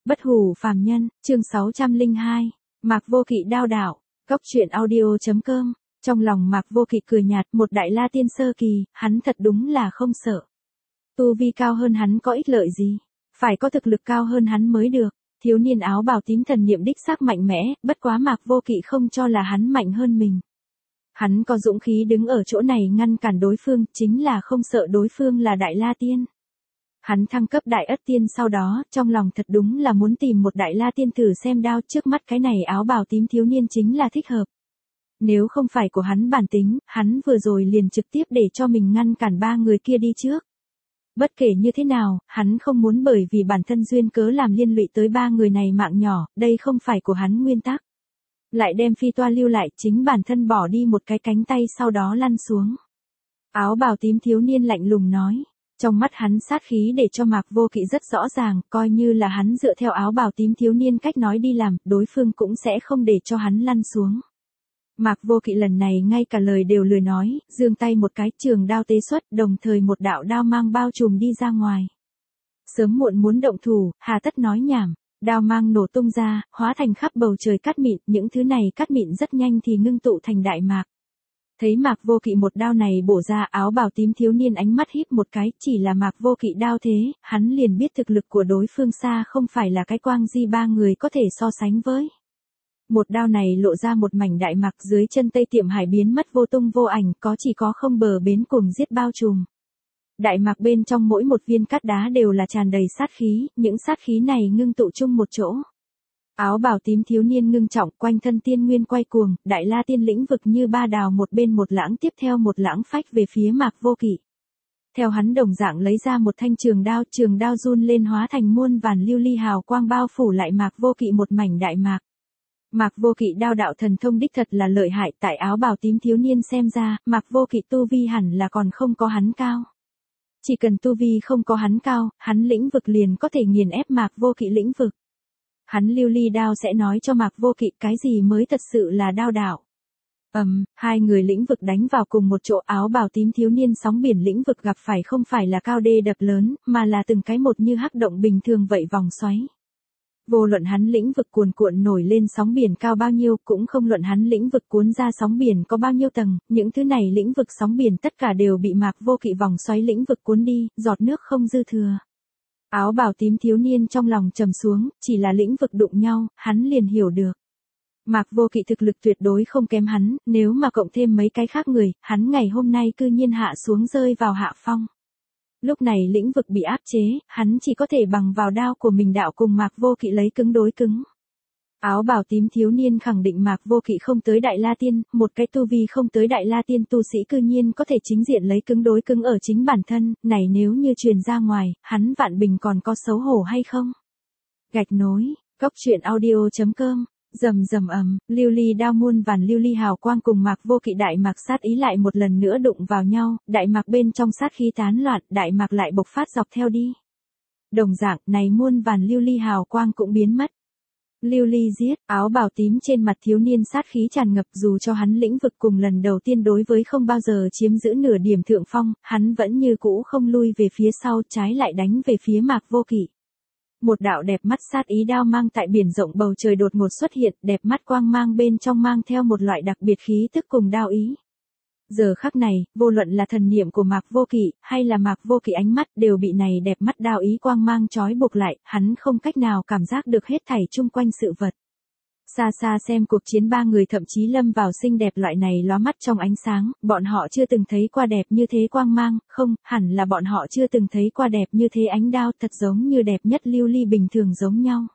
Bất hủ phàm nhân, chương 602. Mạc Vô Kỵ đao đạo, Cốc truyện audio.com. Trong lòng Mạc Vô Kỵ cười nhạt, một đại la tiên sơ kỳ, hắn thật đúng là không sợ. Tu vi cao hơn hắn có ích lợi gì? Phải có thực lực cao hơn hắn mới được. Thiếu niên áo bào tím thần niệm đích xác mạnh mẽ, bất quá Mạc Vô Kỵ không cho là hắn mạnh hơn mình. Hắn có dũng khí đứng ở chỗ này ngăn cản đối phương, chính là không sợ đối phương là đại la tiên. Hắn thăng cấp đại ất tiên sau đó, trong lòng thật đúng là muốn tìm một đại la tiên thử xem đao, trước mắt cái này áo bào tím thiếu niên chính là thích hợp. Nếu không phải của hắn bản tính, hắn vừa rồi liền trực tiếp để cho mình ngăn cản ba người kia đi trước. Bất kể như thế nào, hắn không muốn bởi vì bản thân duyên cớ làm liên lụy tới ba người này mạng nhỏ, đây không phải của hắn nguyên tắc. Lại đem phi toa lưu lại, chính bản thân bỏ đi một cái cánh tay sau đó lăn xuống. Áo bào tím thiếu niên lạnh lùng nói. Trong mắt hắn sát khí để cho Mạc Vô Kỵ rất rõ ràng, coi như là hắn dựa theo áo bào tím thiếu niên cách nói đi làm, đối phương cũng sẽ không để cho hắn lăn xuống. Mạc Vô Kỵ lần này ngay cả lời đều lười nói, giương tay một cái, trường đao tế xuất, đồng thời một đạo đao mang bao trùm đi ra ngoài. Sớm muộn muốn động thủ, hà tất nói nhảm, đao mang nổ tung ra, hóa thành khắp bầu trời cát mịn, những thứ này cát mịn rất nhanh thì ngưng tụ thành đại mạc. Thấy Mạc Vô Kỵ một đao này bổ ra, áo bào tím thiếu niên ánh mắt híp một cái, chỉ là Mạc Vô Kỵ đao thế, hắn liền biết thực lực của đối phương xa không phải là cái quang di ba người có thể so sánh với. Một đao này lộ ra một mảnh đại mạc, dưới chân Tây Tiệm Hải biến mất vô tung vô ảnh, chỉ có không bờ bến cuồng giết bao trùm. Đại mạc bên trong mỗi một viên cát đá đều là tràn đầy sát khí, những sát khí này ngưng tụ chung một chỗ. Áo bào tím thiếu niên ngưng trọng, quanh thân tiên nguyên quay cuồng, đại la tiên lĩnh vực như ba đào một bên một lãng tiếp theo một lãng phách về phía Mạc Vô Kỵ. Theo hắn đồng dạng lấy ra một thanh trường đao run lên hóa thành muôn vàn lưu ly hào quang bao phủ lại Mạc Vô Kỵ một mảnh đại mạc. Mạc Vô Kỵ đao đạo thần thông đích thật là lợi hại, tại áo bào tím thiếu niên xem ra, Mạc Vô Kỵ tu vi hẳn là còn không có hắn cao. Chỉ cần tu vi không có hắn cao, hắn lĩnh vực liền có thể nghiền ép Mạc Vô Kỵ lĩnh vực. Hắn lưu ly đao sẽ nói cho Mạc Vô Kỵ cái gì mới thật sự là đao đạo. Hai người lĩnh vực đánh vào cùng một chỗ, áo bào tím thiếu niên sóng biển lĩnh vực gặp phải không phải là cao đê đập lớn, mà là từng cái một như hắc động bình thường vậy vòng xoáy. Vô luận hắn lĩnh vực cuồn cuộn nổi lên sóng biển cao bao nhiêu, cũng không luận hắn lĩnh vực cuốn ra sóng biển có bao nhiêu tầng, những thứ này lĩnh vực sóng biển tất cả đều bị Mạc Vô Kỵ vòng xoáy lĩnh vực cuốn đi, giọt nước không dư thừa. Áo bào tím thiếu niên trong lòng trầm xuống, chỉ là lĩnh vực đụng nhau, hắn liền hiểu được. Mạc Vô Kỵ thực lực tuyệt đối không kém hắn, nếu mà cộng thêm mấy cái khác người, hắn ngày hôm nay cư nhiên hạ xuống rơi vào hạ phong. Lúc này lĩnh vực bị áp chế, hắn chỉ có thể bằng vào đao của mình đạo cùng Mạc Vô Kỵ lấy cứng đối cứng. Áo bào tím thiếu niên khẳng định Mạc Vô Kỵ không tới đại la tiên, một cái tu vi không tới đại la tiên tu sĩ cư nhiên có thể chính diện lấy cứng đối cứng ở chính bản thân, này nếu như truyền ra ngoài, hắn vạn bình còn có xấu hổ hay không? Gạch nối, Cốc truyện audio.com. Rầm rầm lưu ly đao muôn vàn lưu ly hào quang cùng Mạc Vô Kỵ đại mạc sát ý lại một lần nữa đụng vào nhau, đại mạc bên trong sát khí tán loạn, đại mạc lại bộc phát dọc theo đi. Đồng dạng, này muôn vàn lưu ly hào quang cũng biến mất. Lưu ly giết, áo bào tím trên mặt thiếu niên sát khí tràn ngập, dù cho hắn lĩnh vực cùng lần đầu tiên đối với không bao giờ chiếm giữ nửa điểm thượng phong, hắn vẫn như cũ không lui về phía sau, trái lại đánh về phía Mạc Vô Kỵ. Một đạo đẹp mắt sát ý đao mang tại biển rộng bầu trời đột ngột xuất hiện, đẹp mắt quang mang bên trong mang theo một loại đặc biệt khí tức cùng đao ý. Giờ khắc này, vô luận là thần niệm của Mạc Vô Kỵ, hay là Mạc Vô Kỵ ánh mắt đều bị này đẹp mắt đao ý quang mang trói buộc lại, hắn không cách nào cảm giác được hết thảy chung quanh sự vật. Xa xa xem cuộc chiến ba người thậm chí lâm vào xinh đẹp loại này lóa mắt trong ánh sáng, bọn họ chưa từng thấy qua đẹp như thế quang mang, không, hẳn là bọn họ chưa từng thấy qua đẹp như thế ánh đao, thật giống như đẹp nhất lưu ly bình thường giống nhau.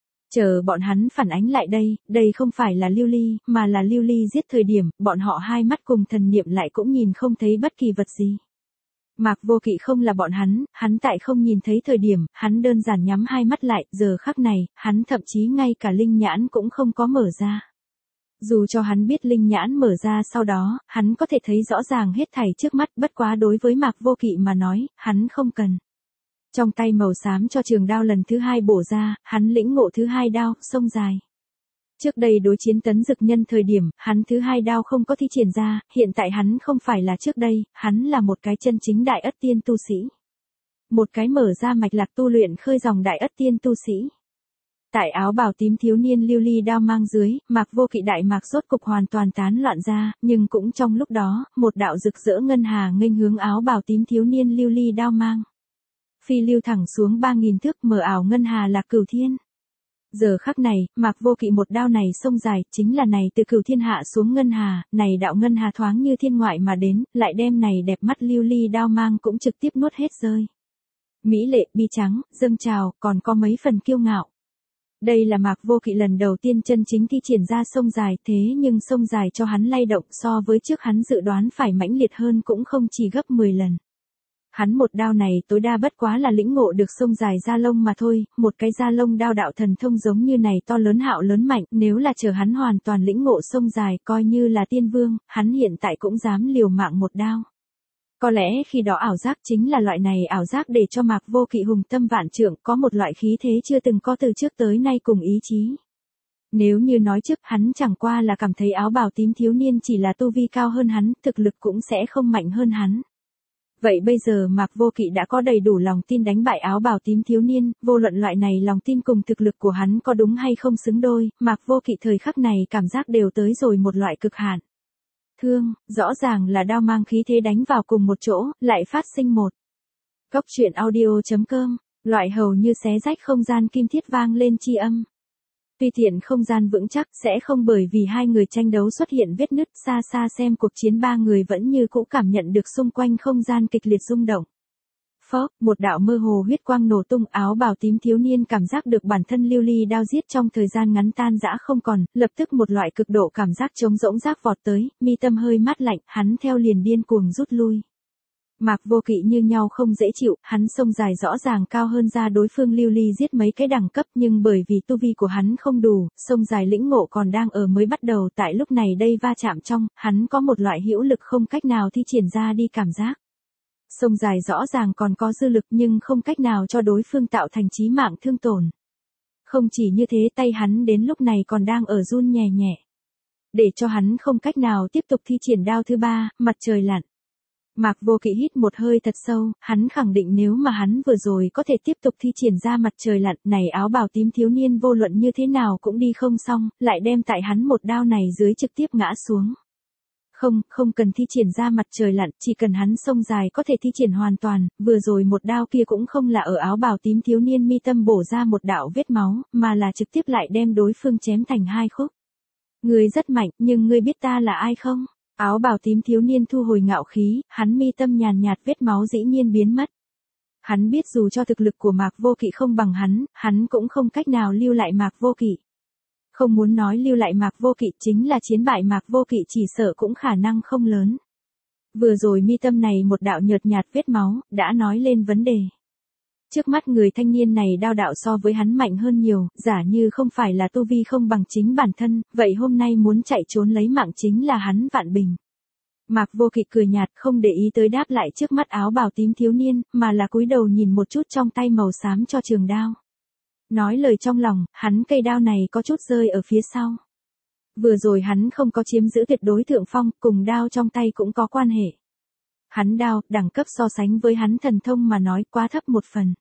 Chờ bọn hắn phản ánh lại đây không phải là lưu ly, mà là lưu ly giết thời điểm, bọn họ hai mắt cùng thần niệm lại cũng nhìn không thấy bất kỳ vật gì. Mạc Vô Kỵ không là bọn hắn tại không nhìn thấy thời điểm, hắn đơn giản nhắm hai mắt lại, giờ khắc này, hắn thậm chí ngay cả linh nhãn cũng không có mở ra. Dù cho hắn biết linh nhãn mở ra sau đó, hắn có thể thấy rõ ràng hết thảy trước mắt, bất quá đối với Mạc Vô Kỵ mà nói, hắn không cần. Trong tay màu xám cho trường đao lần thứ hai bổ ra, hắn lĩnh ngộ thứ hai đao, sông dài. Trước đây đối chiến Tấn Dực Nhân thời điểm, hắn thứ hai đao không có thi triển ra, hiện tại hắn không phải là trước đây, hắn là một cái chân chính đại ất tiên tu sĩ. Một cái mở ra mạch lạc tu luyện khơi dòng đại ất tiên tu sĩ. Tại áo bào tím thiếu niên lưu ly đao mang dưới, Mạc Vô Kỵ đại mạc rốt cục hoàn toàn tán loạn ra, nhưng cũng trong lúc đó, một đạo rực rỡ ngân hà nghênh hướng áo bào tím thiếu niên lưu ly đao mang. Phi lưu thẳng xuống 3.000 thước, mờ ảo ngân hà là Cửu Thiên. Giờ khắc này, Mạc Vô Kỵ một đao này xông dài, chính là này từ Cửu Thiên hạ xuống ngân hà, này đạo ngân hà thoáng như thiên ngoại mà đến, lại đem này đẹp mắt lưu ly đao mang cũng trực tiếp nuốt hết rơi. Mỹ lệ, bi trắng, dâng trào, còn có mấy phần kiêu ngạo. Đây là Mạc Vô Kỵ lần đầu tiên chân chính thi triển ra sông dài, thế nhưng sông dài cho hắn lay động so với trước hắn dự đoán phải mãnh liệt hơn cũng không chỉ gấp 10 lần. Hắn một đao này tối đa bất quá là lĩnh ngộ được sông dài da lông mà thôi, một cái da lông đao đạo thần thông giống như này to lớn hạo lớn mạnh, nếu là chờ hắn hoàn toàn lĩnh ngộ sông dài coi như là tiên vương, hắn hiện tại cũng dám liều mạng một đao. Có lẽ khi đó ảo giác chính là loại này ảo giác để cho Mạc Vô Kỵ hùng tâm vạn trượng, có một loại khí thế chưa từng có từ trước tới nay cùng ý chí. Nếu như nói trước hắn chẳng qua là cảm thấy áo bào tím thiếu niên chỉ là tu vi cao hơn hắn, thực lực cũng sẽ không mạnh hơn hắn. Vậy bây giờ Mạc Vô Kỵ đã có đầy đủ lòng tin đánh bại áo bào tím thiếu niên, vô luận loại này lòng tin cùng thực lực của hắn có đúng hay không xứng đôi, Mạc Vô Kỵ thời khắc này cảm giác đều tới rồi một loại cực hạn. Thương, rõ ràng là đao mang khí thế đánh vào cùng một chỗ, lại phát sinh một. Cốc truyện audio.com, loại hầu như xé rách không gian kim thiết vang lên chi âm. Tuy tiện không gian vững chắc sẽ không bởi vì hai người tranh đấu xuất hiện vết nứt, xa xa xem cuộc chiến ba người vẫn như cũ cảm nhận được xung quanh không gian kịch liệt rung động. Phốc, một đạo mơ hồ huyết quang nổ tung, áo bào tím thiếu niên cảm giác được bản thân lưu ly đao giết trong thời gian ngắn tan rã không còn, lập tức một loại cực độ cảm giác trống rỗng rác vọt tới, mi tâm hơi mát lạnh, hắn theo liền điên cuồng rút lui. Mạc Vô Kỵ như nhau không dễ chịu, hắn sông dài rõ ràng cao hơn ra đối phương lưu ly giết mấy cái đẳng cấp, nhưng bởi vì tu vi của hắn không đủ, sông dài lĩnh ngộ còn đang ở mới bắt đầu, tại lúc này đây va chạm trong, hắn có một loại hữu lực không cách nào thi triển ra đi cảm giác. Sông dài rõ ràng còn có dư lực nhưng không cách nào cho đối phương tạo thành chí mạng thương tổn. Không chỉ như thế, tay hắn đến lúc này còn đang ở run nhẹ nhẹ. Để cho hắn không cách nào tiếp tục thi triển đao thứ ba, mặt trời lặn. Mạc Vô Kỵ hít một hơi thật sâu, hắn khẳng định nếu mà hắn vừa rồi có thể tiếp tục thi triển ra mặt trời lặn, này áo bào tím thiếu niên vô luận như thế nào cũng đi không xong, lại đem tại hắn một đao này dưới trực tiếp ngã xuống. Không cần thi triển ra mặt trời lặn, chỉ cần hắn sông dài có thể thi triển hoàn toàn, vừa rồi một đao kia cũng không là ở áo bào tím thiếu niên mi tâm bổ ra một đạo vết máu, mà là trực tiếp lại đem đối phương chém thành hai khúc. Ngươi rất mạnh, nhưng ngươi biết ta là ai không? Áo bào tím thiếu niên thu hồi ngạo khí, hắn mi tâm nhàn nhạt vết máu dĩ nhiên biến mất. Hắn biết dù cho thực lực của Mạc Vô Kỵ không bằng hắn cũng không cách nào lưu lại Mạc Vô Kỵ. Không muốn nói lưu lại Mạc Vô Kỵ, chính là chiến bại Mạc Vô Kỵ chỉ sợ cũng khả năng không lớn. Vừa rồi mi tâm này một đạo nhợt nhạt vết máu, đã nói lên vấn đề. Trước mắt người thanh niên này đao đạo so với hắn mạnh hơn nhiều, giả như không phải là tu vi không bằng chính bản thân, vậy hôm nay muốn chạy trốn lấy mạng chính là hắn vạn bình. Mạc Vô Kỵ cười nhạt, không để ý tới đáp lại trước mắt áo bào tím thiếu niên, mà là cúi đầu nhìn một chút trong tay màu xám cho trường đao. Nói lời trong lòng, hắn cây đao này có chút rơi ở phía sau. Vừa rồi hắn không có chiếm giữ tuyệt đối thượng phong, cùng đao trong tay cũng có quan hệ. Hắn đao, đẳng cấp so sánh với hắn thần thông mà nói quá thấp một phần.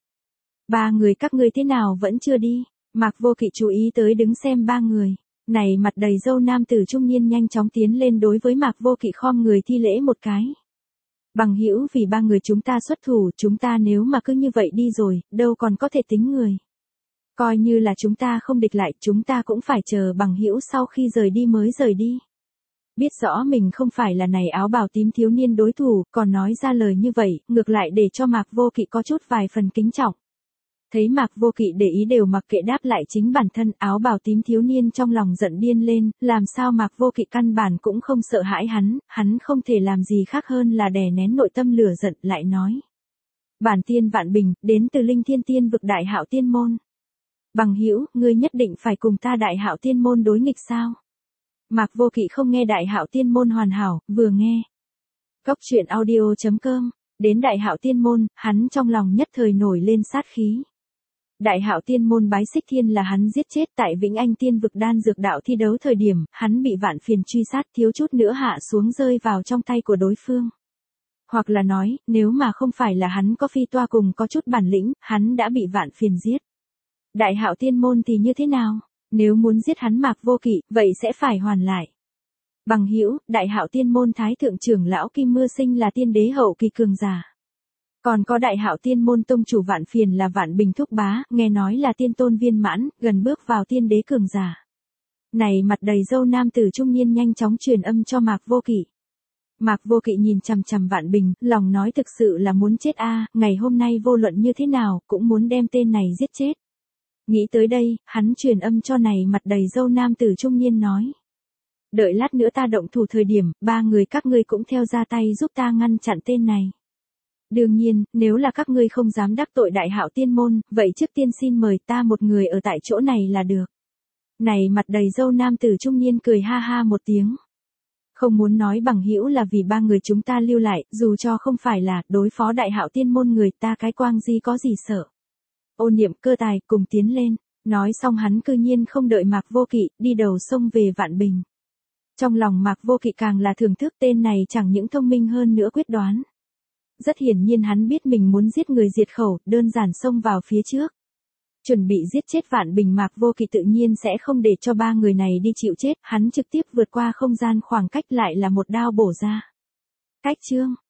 Ba người các ngươi thế nào vẫn chưa đi? Mạc Vô Kỵ chú ý tới đứng xem ba người. Này mặt đầy râu nam tử trung niên nhanh chóng tiến lên đối với Mạc Vô Kỵ khom người thi lễ một cái. Bằng hữu, vì ba người chúng ta xuất thủ, chúng ta nếu mà cứ như vậy đi rồi, đâu còn có thể tính người. Coi như là chúng ta không địch lại, chúng ta cũng phải chờ bằng hữu sau khi rời đi mới rời đi. Biết rõ mình không phải là này áo bào tím thiếu niên đối thủ, còn nói ra lời như vậy, ngược lại để cho Mạc Vô Kỵ có chút vài phần kính trọng. Thấy Mạc Vô Kỵ để ý đều mặc kệ đáp lại chính bản thân, áo bào tím thiếu niên trong lòng giận điên lên, làm sao Mạc Vô Kỵ căn bản cũng không sợ hãi hắn không thể làm gì khác hơn là đè nén nội tâm lửa giận, lại nói. Bản tiên vạn bình, đến từ Linh Thiên Tiên vực Đại Hạo Tiên Môn. Bằng hữu, ngươi nhất định phải cùng ta Đại Hạo Tiên Môn đối nghịch sao? Mạc Vô Kỵ không nghe Đại Hạo Tiên Môn hoàn hảo, vừa nghe. Cốc truyện audio.com, đến Đại Hạo Tiên Môn, hắn trong lòng nhất thời nổi lên sát khí. Đại Hạo Tiên Môn Bái Xích Thiên là hắn giết chết tại Vĩnh Anh Tiên vực đan dược đạo thi đấu thời điểm, hắn bị vạn phiền truy sát, thiếu chút nữa hạ xuống rơi vào trong tay của đối phương. Hoặc là nói, nếu mà không phải là hắn có phi toa cùng có chút bản lĩnh, hắn đã bị vạn phiền giết. Đại Hạo Tiên Môn thì như thế nào? Nếu muốn giết hắn Mạc Vô Kỵ, vậy sẽ phải hoàn lại. Bằng hữu, Đại Hạo Tiên Môn Thái thượng trưởng lão Kim Mưa Sinh là tiên đế hậu kỳ cường giả. Còn có Đại Hạo Tiên Môn tông chủ Vạn Phiền là Vạn Bình Thúc Bá, nghe nói là tiên tôn viên mãn, gần bước vào tiên đế cường giả. Này mặt đầy râu nam tử trung niên nhanh chóng truyền âm cho Mạc Vô Kỵ. Mạc Vô Kỵ nhìn chằm chằm Vạn Bình, lòng nói thực sự là muốn chết a, ngày hôm nay vô luận như thế nào, cũng muốn đem tên này giết chết. Nghĩ tới đây, hắn truyền âm cho này mặt đầy râu nam tử trung niên nói. Đợi lát nữa ta động thủ thời điểm, 3 người các ngươi cũng theo ra tay giúp ta ngăn chặn tên này. Đương nhiên, nếu là các ngươi không dám đắc tội Đại Hạo Tiên Môn, vậy trước tiên xin mời ta một người ở tại chỗ này là được. Này mặt đầy râu nam tử trung niên cười ha ha một tiếng. Không muốn nói bằng hữu là vì 3 người chúng ta lưu lại, dù cho không phải là đối phó Đại Hạo Tiên Môn người ta cái quang gì có gì sợ. Ôn Niệm Cơ Tài cùng tiến lên, nói xong hắn cư nhiên không đợi Mạc Vô Kỵ, đi đầu xông về Vạn Bình. Trong lòng Mạc Vô Kỵ càng là thưởng thức tên này chẳng những thông minh hơn nữa quyết đoán. Rất hiển nhiên hắn biết mình muốn giết người diệt khẩu, đơn giản xông vào phía trước. Chuẩn bị giết chết Vạn Bình Mạc Vô Kỵ tự nhiên sẽ không để cho 3 người này đi chịu chết, hắn trực tiếp vượt qua không gian khoảng cách lại là một đao bổ ra. Cách chương